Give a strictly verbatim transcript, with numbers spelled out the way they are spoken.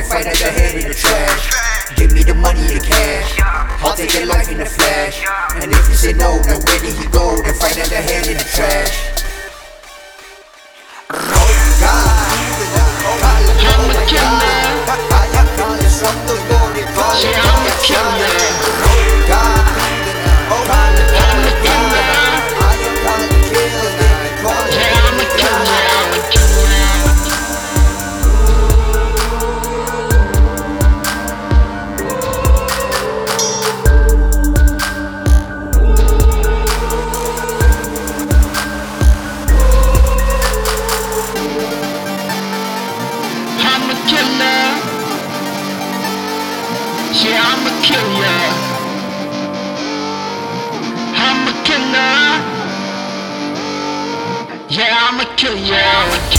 fight at the hand in the trash. Give me the money, the cash, I'll take your life in the flash. And if you say no, then where did he go? Then fight at the hand in the trash. Yeah, I'm a killer. I'm a killer. Yeah, I'm a killer.